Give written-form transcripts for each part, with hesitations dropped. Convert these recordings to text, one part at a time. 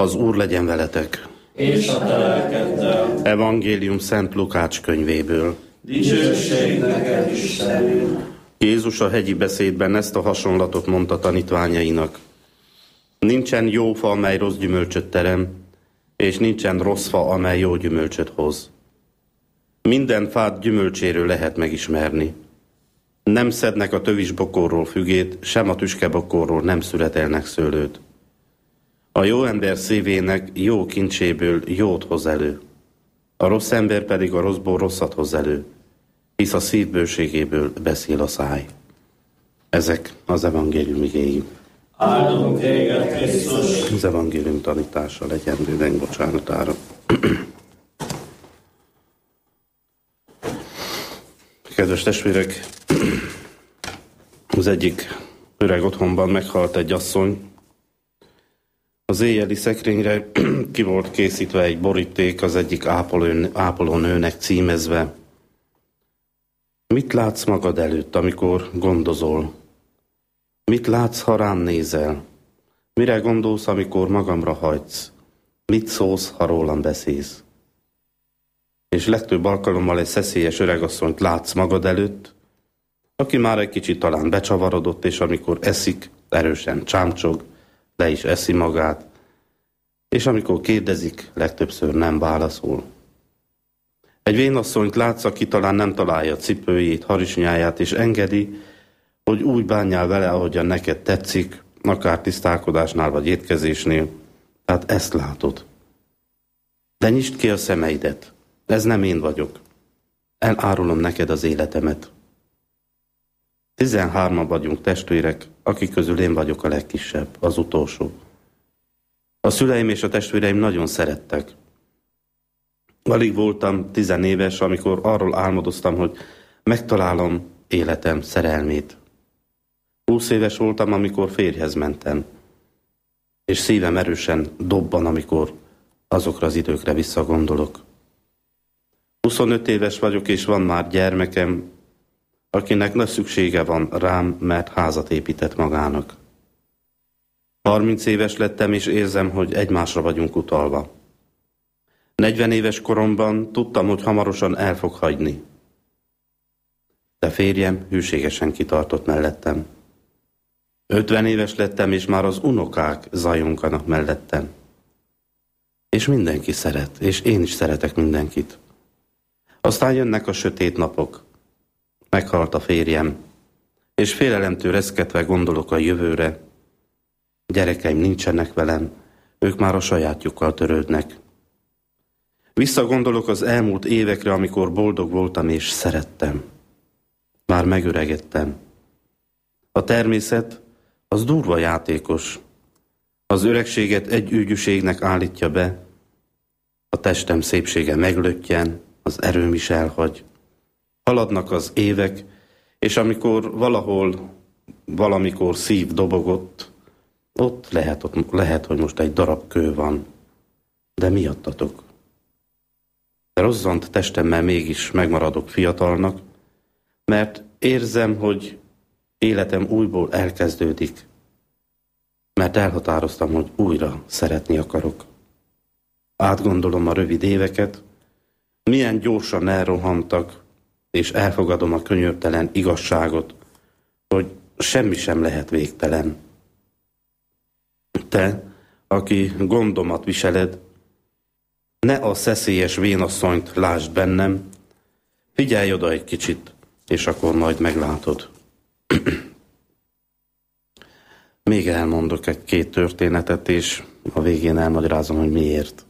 Az Úr legyen veletek. És a te lelkeddel. Evangélium Szent Lukács könyvéből. Dicsőség neked, Istenünk. Jézus a hegyi beszédben ezt a hasonlatot mondta tanítványainak. Nincsen jó fa, amely rossz gyümölcsöt terem, és nincsen rossz fa, amely jó gyümölcsöt hoz. Minden fát gyümölcséről lehet megismerni. Nem szednek a tövis bokorról fügét, sem a tüskebokorról nem születelnek szőlőt. A jó ember szívének jó kincséből jót hoz elő. A rossz ember pedig a rosszból rosszat hoz elő, hisz a szív bőségéből beszél a száj. Ezek az evangélium igéi. Áldunk téged, Krisztus! Az evangélium tanítása legyen bűneink bocsánatára. Kedves testvérek, az egyik öreg otthonban meghalt egy asszony. Az éjjeli szekrényre ki volt készítve egy boríték, az egyik ápolónőnek címezve. Mit látsz magad előtt, amikor gondozol? Mit látsz, ha rám nézel? Mire gondolsz, amikor magamra hagysz? Mit szólsz, ha rólam beszélsz? És legtöbb alkalommal egy szeszélyes öregasszonyt látsz magad előtt, aki már egy kicsit talán becsavarodott, és amikor eszik, erősen csámcsog, le is eszi magát, és amikor kérdezik, legtöbbször nem válaszol. Egy vénasszonyt látsz, aki talán nem találja cipőjét, harisnyáját, és engedi, hogy úgy bánjál vele, ahogyan neked tetszik, akár tisztálkodásnál vagy étkezésnél. Tehát ezt látod. De nyisd ki a szemeidet. Ez nem én vagyok. Elárulom neked az életemet. 13-an vagyunk testvérek, akik közül én vagyok a legkisebb, az utolsó. A szüleim és a testvéreim nagyon szerettek. Alig voltam 10 éves, amikor arról álmodoztam, hogy megtalálom életem szerelmét. 20 éves voltam, amikor férjhez mentem, és szívem erősen dobban, amikor azokra az időkre visszagondolok. 25 éves vagyok, és van már gyermekem, akinek nagy szüksége van rám, mert házat épített magának. 30 éves lettem, és érzem, hogy egymásra vagyunk utalva. 40 éves koromban tudtam, hogy hamarosan el fog hagyni. De férjem hűségesen kitartott mellettem. 50 éves lettem, és már az unokák zajongkanak mellettem. És mindenki szeret, és én is szeretek mindenkit. Aztán jönnek a sötét napok. Meghalt a férjem, és félelemtől reszketve gondolok a jövőre. Gyerekeim nincsenek velem, ők már a sajátjukkal törődnek. Visszagondolok az elmúlt évekre, amikor boldog voltam és szerettem. Már megöregedtem. A természet az durva játékos. Az öregséget egy ügyűségnek állítja be, a testem szépsége meglöttyen, az erőm is elhagy. Haladnak az évek, és amikor valamikor szív dobogott, ott lehet, hogy most egy darab kő van. De miattatok? De rozzant testemmel mégis megmaradok fiatalnak, mert érzem, hogy életem újból elkezdődik, mert elhatároztam, hogy újra szeretni akarok. Átgondolom a rövid éveket, milyen gyorsan elrohantak, és elfogadom a könyörtelen igazságot, hogy semmi sem lehet végtelen. Te, aki gondomat viseled, ne a szeszélyes vénasszonyt lásd bennem, figyelj oda egy kicsit, és akkor majd meglátod. Még elmondok egy-két történetet, és a végén elmagyarázom, hogy miért.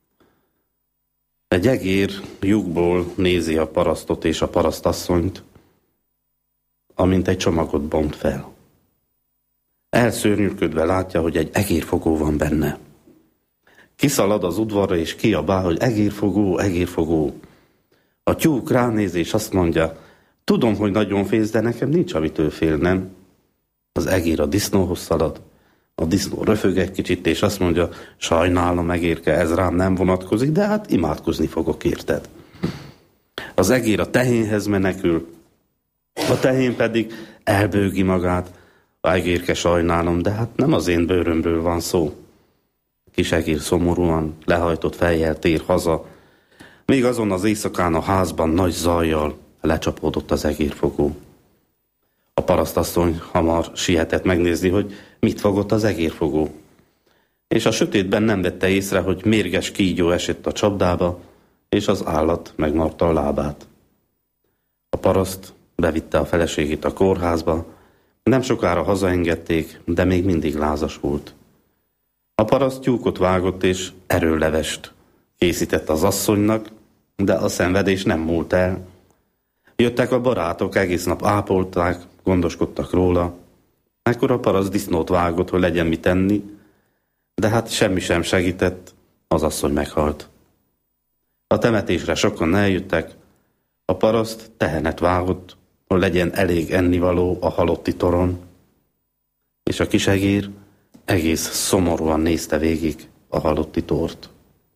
Egy egér lyukból nézi a parasztot és a parasztasszonyt, amint egy csomagot bont fel. Elszörnyűködve látja, hogy egy egérfogó van benne. Kiszalad az udvarra és kiabál, hogy egérfogó, egérfogó. A tyúk ránéz és azt mondja, tudom, hogy nagyon félsz, de nekem nincs, amitől félnem. Az egér a disznóhoz szalad, a disznó röfög egy kicsit, és azt mondja, sajnálom, egérke, ez rám nem vonatkozik, de hát imádkozni fogok, érted? Az egér a tehénhez menekül, a tehén pedig elbőgi magát. Egérke, sajnálom, de hát nem az én bőrömről van szó. Kisegér szomorúan, lehajtott fejjel tér haza. Még azon az éjszakán a házban nagy zajjal lecsapódott az egérfogó. A parasztasszony hamar sietett megnézni, hogy mit fogott az egérfogó. És a sötétben nem vette észre, hogy mérges kígyó esett a csapdába, és az állat megmarta a lábát. A paraszt bevitte a feleségét a kórházba, nem sokára hazaengedték, de még mindig lázas volt. A paraszt tyúkot vágott és erőlevest készített az asszonynak, de a szenvedés nem múlt el. Jöttek a barátok, egész nap ápolták, gondoskodtak róla. Ekkor a paraszt disznót vágott, hogy legyen mit enni, de hát semmi sem segített, az asszony meghalt. A temetésre sokan eljöttek, a paraszt tehenet vágott, hogy legyen elég ennivaló a halotti toron, és a kisegér egész szomorúan nézte végig a halotti tort.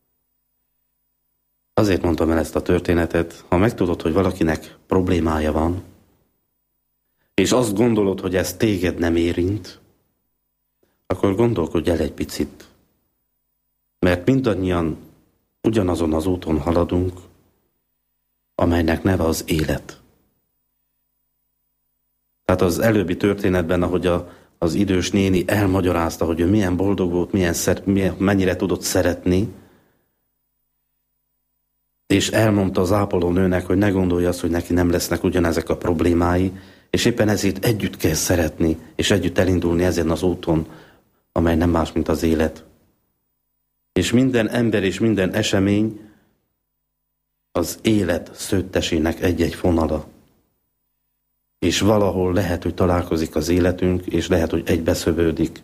Azért mondtam el ezt a történetet, ha megtudod, hogy valakinek problémája van, és azt gondolod, hogy ez téged nem érint, akkor gondolkodj el egy picit. Mert mindannyian ugyanazon az úton haladunk, amelynek neve az élet. Tehát az előbbi történetben, ahogy az idős néni elmagyarázta, hogy ő milyen boldog volt, mennyire tudott szeretni, és elmondta az ápolónőnek, hogy ne gondolja azt, hogy neki nem lesznek ugyanezek a problémái, és éppen ezért együtt kell szeretni, és együtt elindulni ezen az úton, amely nem más, mint az élet. És minden ember és minden esemény az élet szőttesének egy-egy fonala. És valahol lehet, hogy találkozik az életünk, és lehet, hogy egybeszövődik.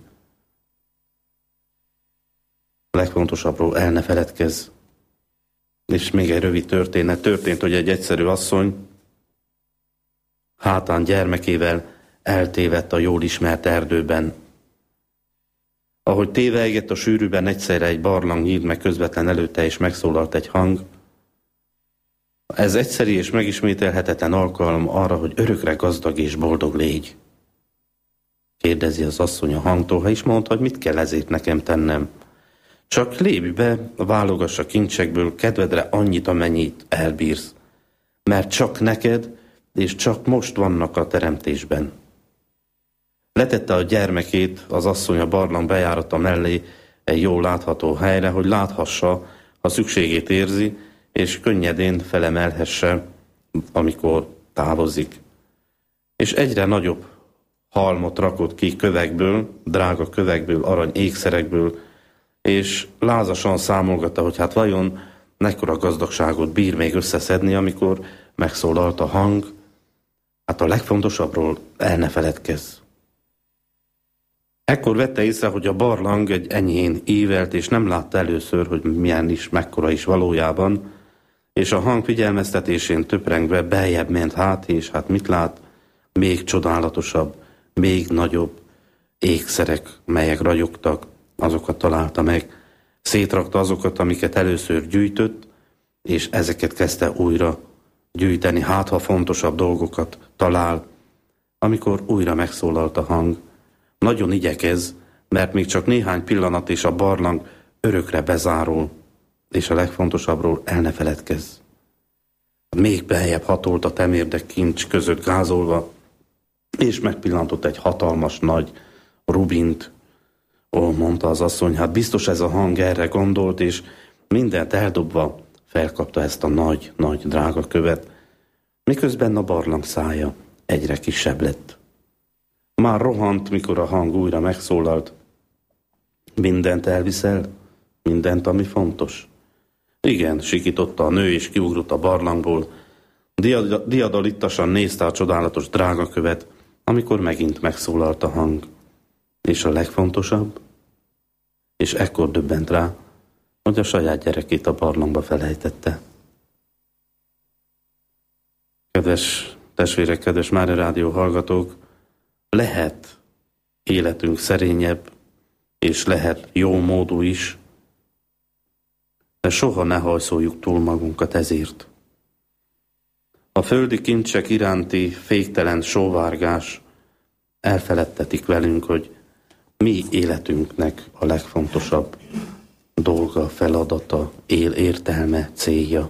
A legfontosabbról el ne feledkezz. És még egy rövid történet. Történt, hogy egy egyszerű asszony hátán gyermekével eltévedt a jól ismert erdőben. Ahogy tévegett a sűrűben, egyszerre egy barlang nyílt meg közvetlen előtte, és megszólalt egy hang. Ez egyszerű és megismételhetetlen alkalom arra, hogy örökre gazdag és boldog légy. Kérdezi az asszony a hangtól, és mondta, hogy mit kell ezért nekem tennem. Csak lépj be, válogass a kincsekből kedvedre annyit, amennyit elbírsz. Mert csak neked, és csak most vannak a teremtésben. Letette a gyermekét az asszony a barlang bejárata mellé egy jól látható helyre, hogy láthassa, ha szükségét érzi, és könnyedén felemelhesse, amikor távozik. És egyre nagyobb halmot rakott ki kövekből, drága kövekből, arany ékszerekből, és lázasan számolgatta, hogy hát vajon mekkora gazdagságot bír még összeszedni, amikor megszólalt a hang. Hát a legfontosabbról el ne feledkezz. Ekkor vette észre, hogy a barlang egy enyhén ívelt, és nem látta először, hogy milyen is, mekkora is valójában, és a hang figyelmeztetésén töprengve beljebb ment hát, és hát mit lát? Még csodálatosabb, még nagyobb ékszerek, melyek ragyogtak, azokat találta meg. Szétrakta azokat, amiket először gyűjtött, és ezeket kezdte újra gyűjteni, hát ha fontosabb dolgokat talál. Amikor újra megszólalt a hang, nagyon igyekez, mert még csak néhány pillanat, és a barlang örökre bezárul, és a legfontosabbról el ne feledkezz. Még beljebb hatolt a temérdek kincs között gázolva, és megpillantott egy hatalmas nagy rubint. Ó, mondta az asszony, hát biztos ez a hang erre gondolt, és mindent eldobva felkapta ezt a nagy drága követ, miközben a barlang szája egyre kisebb lett. Már rohant, mikor a hang újra megszólalt. Mindent elviszel? Mindent, ami fontos? Igen, sikította a nő, és kiugrott a barlangból. Diadalittasan nézte a csodálatos drágakövet, amikor megint megszólalt a hang. És a legfontosabb? És ekkor döbbent rá, hogy a saját gyerekét a barlangba felejtette. Kedves testvérek, kedves Mária Rádió hallgatók, lehet életünk szerényebb, és lehet jó módú is, de soha ne hajszoljuk túl magunkat ezért. A földi kincsek iránti féktelen sóvárgás elfeledtetik velünk, hogy mi életünknek a legfontosabb dolga, feladata, értelme, célja.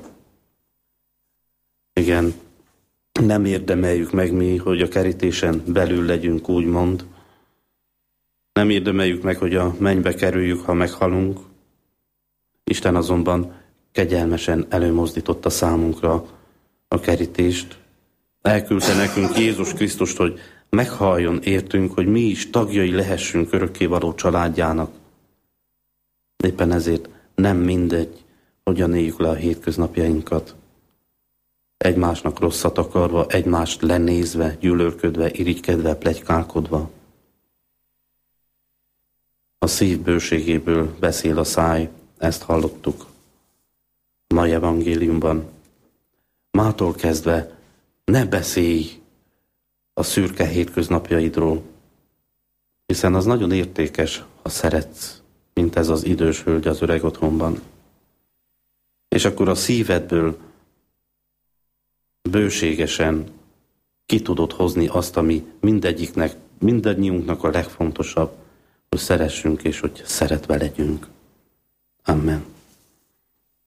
Igen, nem érdemeljük meg mi, hogy a kerítésen belül legyünk, úgymond. Nem érdemeljük meg, hogy a mennybe kerüljük, ha meghalunk. Isten azonban kegyelmesen előmozdította számunkra a kerítést. Elküldte nekünk Jézus Krisztust, hogy meghaljon értünk, hogy mi is tagjai lehessünk örökkévaló családjának. Éppen ezért nem mindegy, hogyan éljük le a hétköznapjainkat. Egymásnak rosszat akarva, egymást lenézve, gyűlölködve, irigykedve, pletykálkodva. A szív bőségéből beszél a száj, ezt hallottuk a mai evangéliumban. Mától kezdve ne beszélj a szürke hétköznapjaidról, hiszen az nagyon értékes, ha szeretsz, mint ez az idős hölgy az öreg otthonban. És akkor a szívedből bőségesen ki tudod hozni azt, ami mindannyiunknak a legfontosabb, hogy szeressünk és hogy szeretve legyünk. Amen.